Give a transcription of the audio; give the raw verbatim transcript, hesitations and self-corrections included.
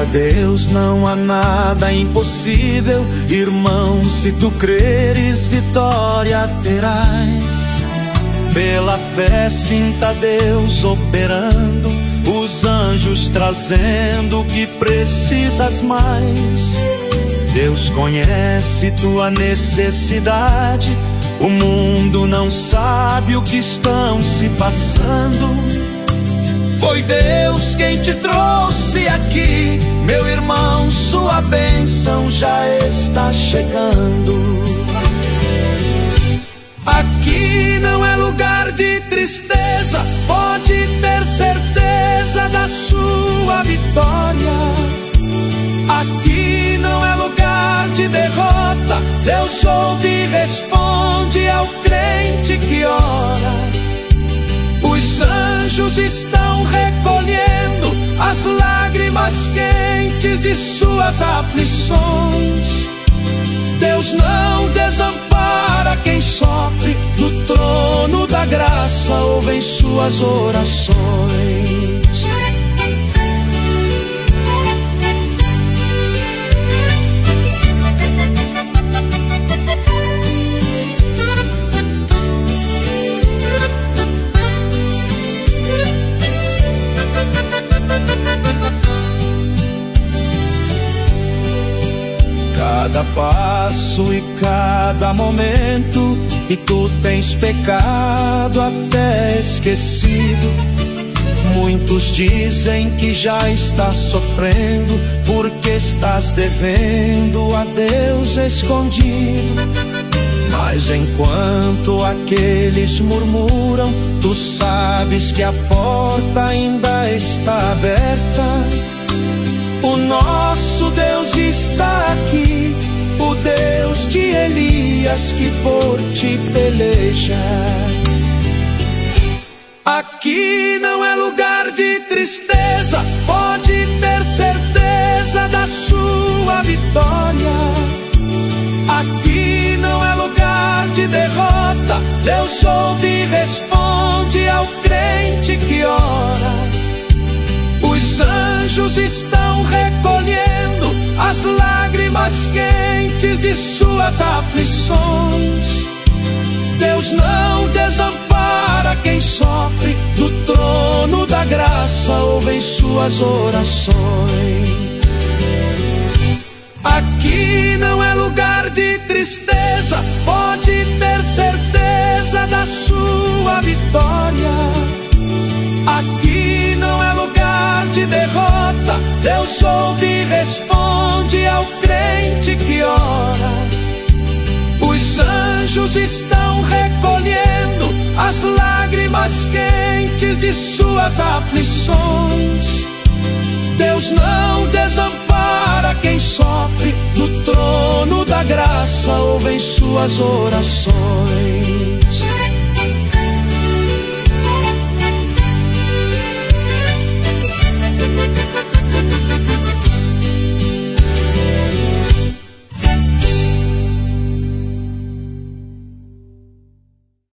Deus não há nada impossível, irmão, se tu creres, vitória terás. Pela fé sinta Deus operando, os anjos trazendo o que precisas mais. Deus conhece tua necessidade, o mundo não sabe o que estão se passando. Foi Deus quem te trouxe aqui, meu irmão, sua bênção já está chegando. Aqui não é lugar de tristeza, pode ter certeza da sua vitória. Aqui não é lugar de derrota, Deus ouve e responde ao crente que ora. Os anjos estão recolhendo as lágrimas quentes de suas aflições. Deus não desampara quem sofre, no trono da graça ouvem suas orações. Cada passo e cada momento que tu tens pecado até esquecido. Muitos dizem que já estás sofrendo porque estás devendo a Deus escondido. Mas enquanto aqueles murmuram, tu sabes que a porta ainda está aberta. O nosso Deus está aqui, o Deus de Elias que por ti peleja. Aqui não é lugar de tristeza, pode ter certeza da sua vitória. Aqui não é lugar de derrota, Deus ouve e responde ao crente que ora. Os anjos estão recolhendo as lágrimas quentes de suas aflições. Deus não desampara quem sofre, no trono da graça ouvem suas orações. Aqui não é lugar de tristeza, pode ter certeza da sua vitória. Aqui não é lugar de derrota, Deus ouve e responde ao crente que ora. Os anjos estão recolhendo as lágrimas quentes de suas aflições. Deus não desampara quem sofre, no trono da graça ouvem suas orações.